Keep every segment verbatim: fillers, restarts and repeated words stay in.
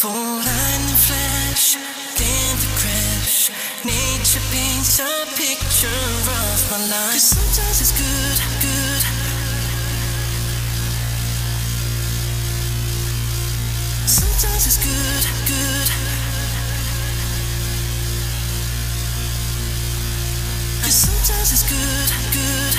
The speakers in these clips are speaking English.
before lightning flash, then the crash. Nature paints a picture of my life. 'Cause sometimes it's good, good. Sometimes it's good, good. 'Cause sometimes it's good, good.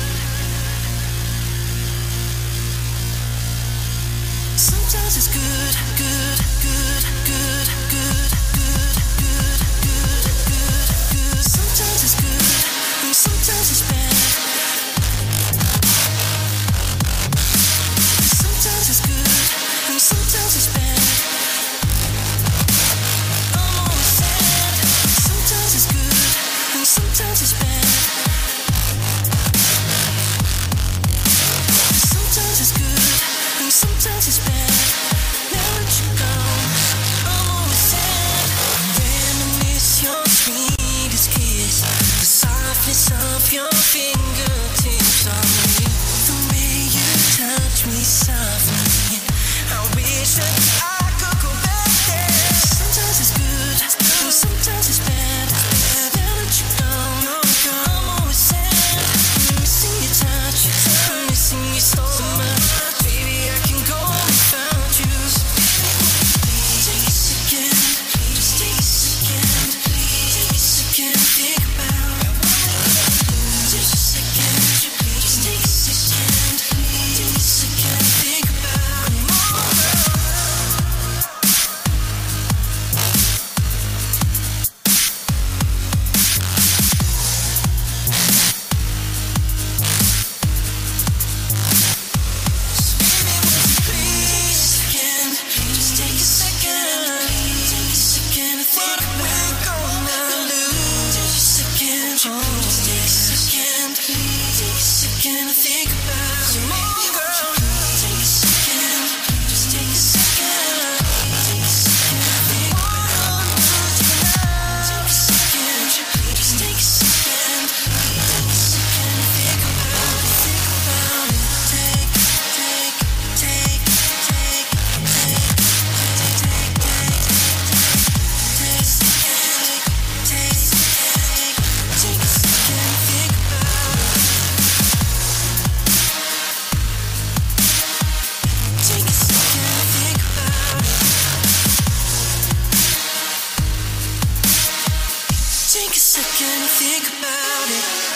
Sometimes it's good, good, good, good, good, good, good, good, good, good. Sometimes it's good, and sometimes it's bad. Sometimes it's good, and sometimes it's bad. I'm always sad. Sometimes it's good, and sometimes it's bad. Sometimes it's good, and sometimes it's bad. Now that you're gone, I'm always sad. Reminisce your sweetest kiss, the softness of your fingertips on me, the way you touch me softly. I wish that I could go back there. Sometimes it's good, and sometimes it's bad. Now that you're gone, I'm always sad. I'm missing your touch, I'm missing you so much. Baby, I can go without you. Take a second, just take a second. Take a second, think about it. Just a second, just take a second. Take a second, think about it. Take a second, think about it.